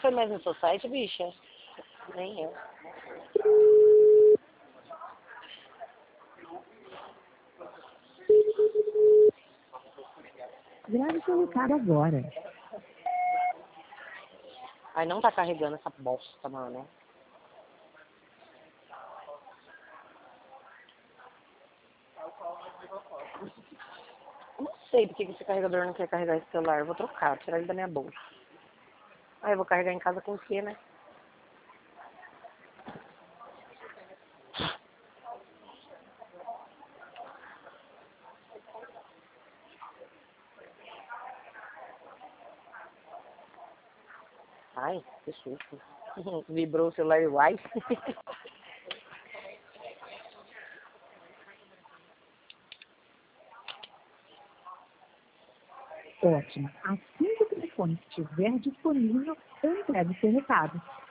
foi mais no seu site, bicha? Nem eu. Grave seu recado agora. Ai, não tá carregando essa bosta, mano. Não sei porque que esse carregador não quer carregar esse celular. Eu vou trocar, tirar ele da minha bolsa. Aí eu vou carregar em casa com o quê, né? Ai, que susto. Vibrou o celular igual. Ótimo. Assim que o telefone estiver disponível, eu entrego seu recado.